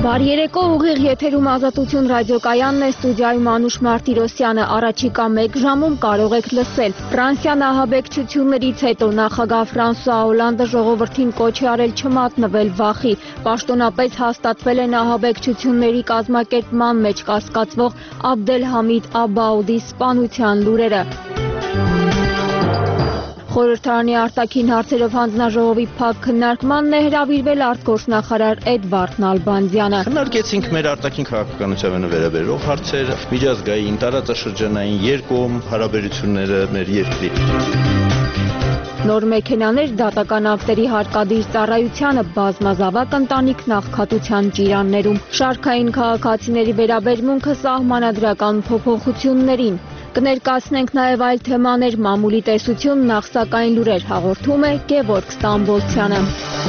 Բարի երեկո, ուղիղ եթերում Ազատություն ռադիոկայանն է, ստուդիայում Անուշ Մարտիրոսյանը, առաջիկա 1 ժամում կարող եք լսել։ Ֆրանսիան ահաբեկչություններից հետո նախագահ Ֆրանսուଆ Օլանդը ժողովրդին կոչ է արել չմատնվել վախի։ Պաշտոնապես հաստատվել են ահաբեկչությունների կազմակերպման մեջ կասկածվող Աբդելհամիդ Աբաուդի սպանության լուրերը։ Խորհրդարանի արտաքին հարցերով հանձնաժողովի փակ քննարկմանն է հրավիրվել արտգործնախարար Էդվարդ Նալբանդյանը։ Քննարկեցինք մեր արտաքին քաղաքականությանը վերաբերող հարցեր, միջազգային, տարածաշրջանային, երկկողմ հարաբերությունները մեր երկրի։ Նոր մեքենաներ, դատական ակտերի հարկադիր ծառայությանը, բազմազավակ ընտանիք աղքատության ճիրաններում, շարքային քաղաքացիների վերաբերմունքը սահմանադրական փոփոխություններին։ Կներկայացնենք նաև այլ թեմաներ, մամուլի տեսություն, նախ սակայն լուրեր, հաղորդում է Գևորգ Ստամբոլցյանը։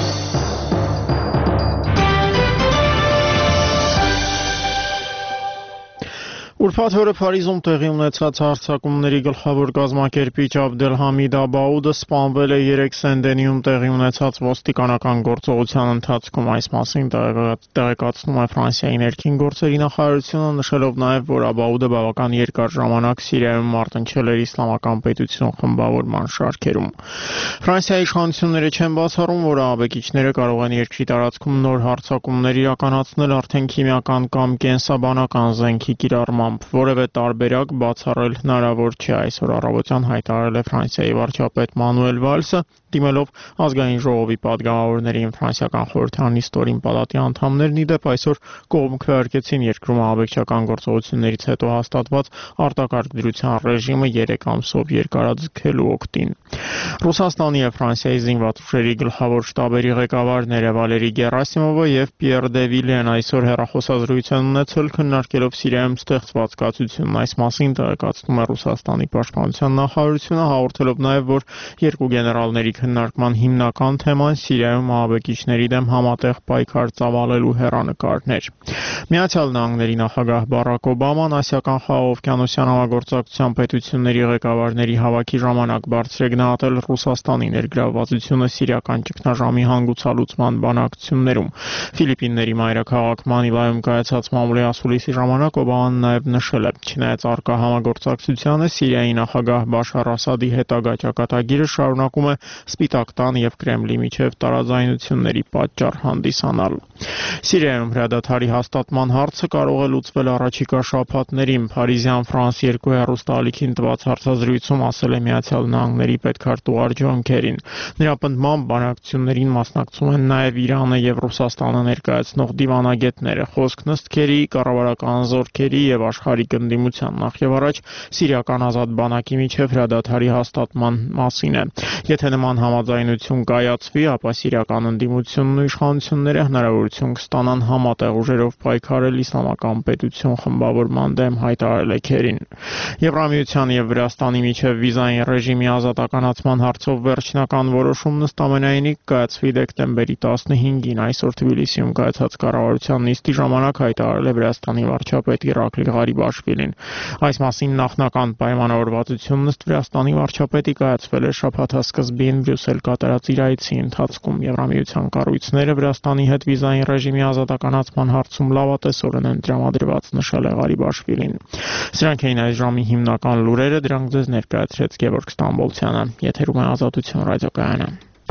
Ուրբաթ օրը Փարիզում տեղի ունեցած հարձակումների գլխավոր կազմակերպիչ Աբդելհամիդ Աբաուդը սպանվել է 3 Սեն-Դենիում տեղի ունեցած ոստիկանական գործողության ընթացքում, այս մասին տեղեկացնում է Ֆրանսիայի ներքին գործերի նախարարությունը, նշելով նաև, որ Աբաուդը բավական երկար ժամանակ Սիրիայում մարտնչել էր իսլամական պետություն խմբավորման շարքերում։ Ֆրանսիայի իշխանությունները չեն բացառում, որ ահաբեկիչները կարող են երկրի տարածքում նոր հարձակումներ իրականացնել արդեն քիմիական կամ կենսաբանական զենքի կիրառմամբ։ Որևէ տարբերակ բացառել հնարավոր չէ, այսօր առավոտյան հայտարարել է Ֆրանսիայի վարչապետ Մանուել Վալսը, դիմելով ազգային ժողովի падգամավորներին։ Ֆրանսիական խորհրդարանի ստորին պալատի անդամներն ի դեպ այսօր կողմ քվեարկեցին երկրում ահաբեկչական գործողություններից հետո հաստատված արտակարգ դրության ռեժիմը 3 ամսով երկարաձգելու օգտին։ Ռուսաստանի եւ Ֆրանսիայի զինված ուժերի գլխավոր շտաբերի ղեկավարները Վալերի Գերասիմովը եւ Պիեր դե Վիլեն այսօր հեռախոսազրույց են ունեցել, քննարկելով Սիրիայում ստեղծված կացությունն, այս մասին տեղեկացնում է Ռուսաստանի պաշտպանության նախարարությունը, հաղորդելով նաև, որ երկու գեներալների քննարկման հիմնական թեման Սիրիայում ահաբեկիչների դեմ համատեղ պայքար ծավալելու հեռանկարն էր։ Միացյալ Նահանգների նախագահ Բարակ Օբաման ասիական խաղաղօվկիանոսյան համագործակցության պետությունների ղեկավարների հավաքի ժամանակ բարձր է գնահատել Ռուսաստանի ներգրավվածությունը սիրիական ճգնաժամի հանգուցալուծման բանակցություններում։ Ֆիլիպինների մայրաքաղաք Մանիլայում կայացած մամուլի ասուլիսի ժամանակ Օբաման նաև նշել է, չնայած առկա համագործակցությանը Սիրիայի նախագահ Բաշար Ասադի հետագա ճակատագիրը շարունակում է Սպիտակ տան եւ Կրեմլի միջև տարաձայնությունների պատճառ հանդիսանալ։ Սիրիայում հրադադարի հաստատման հարցը կարող է լուծվել առաջիկա շաբաթներին, Փարիզյան Ֆրանս 2 հեռուստաալիքին տված հարցազրույցում ասել է Միացյալ Նահանգների պետքարտուղար Ջոն Քերին։ Նրա պնդմամբ բանակցություններին մասնակցում են նաև Իրանը եւ Ռուսաստանը ներկայացնող դիվանագետները։ Խոսքն ըստ Քերի կառավարական զորքերի եւ աշխարհիկ ընդդիմության նախևառաջ սիրիական ազատ բանակի միջև հրադադարի հաստատման մասին է։ Եթե նման համաձայնություն կայացվի, ապա սիրիական ընդդիմությունն ու իշխանությունները հնարավորություն կստանան համատեղ ուժերով պայքարել իսլամական պետություն խմբավորման դեմ, հայտարարել է Քերին։ Եվրամիության եւ Վրաստանի միջև վիզային ռեժիմի ազատականացման հարցով վերջնական որոշումն ըստ ամենայնի կայացվի դեկտեմբերի 15-ին, այսօր Թբիլիսիում կայացած կառավարության նիստի ժամանակ հայտարարել է Վրաստանի վարչապետ Իրակլի Ղարիբաշվիլին։ Այս մասին նախնական պայմանավորվածությունն ըստ Վրաստանի վարչապետի կայացվել է շաբաթասկզբին Բրյուսել կատարած իր այցի ընթացքում։ Եվրամիության կառույցները Վրաստանի հետ վիզային ռեժիմի ազատականացման հարցում լավատեսորեն են տրամադրված, նշել է Ղարիբաշվիլին։ Սրանք էին այս ժամի հիմնական լուրերը, դրանք ձեզ ներկայացրեց Գևորգ Ստամբոլցյանը։ Եթերում է Ազատություն ռադիոկայանը։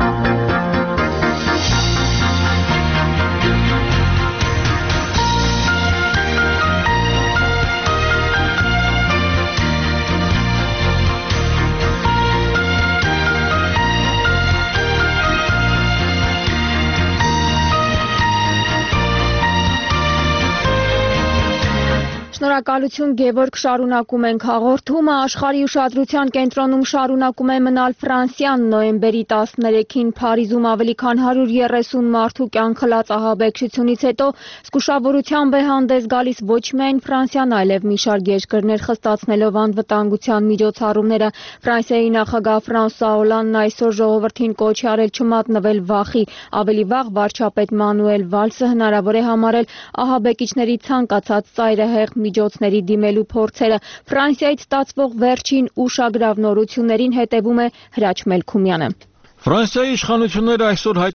Շնորհակալություն Գևորգ, շարունակում ենք հաղորդումը։ Աշխարհի ուշադրության կենտրոնում շարունակում է մնալ Ֆրանսիան։ Նոյեմբերի 13-ին Փարիզում ավելի քան 130 մարդու կյանքը լաց ահաբեկչությունից հետո զգուշավորությամբ է հանդես գալիս ոչ միայն Ֆրանսիան, այլև մի շարք երկրներ, խստացնելով անվտանգության միջոցառումները։ Ֆրանսիայի նախագահ Ֆրանսուଆ Օլանդն այսօր ժողովրդին կոչ է արել չմատնվել վախի։ Ավելի վաղ վարչապետ Մանուել Վալսը հնարավոր է համարել ահաբեկիչների ցանկացած ծայրահեղ միջոցների դիմելու փորձերը։ Ֆրանսիայից ստացվող վերջին ուշագրավ նորություններին հետևում է Հրաչ Մելքումյանը։ Ֆրանսիայի իշխանությունները այսօր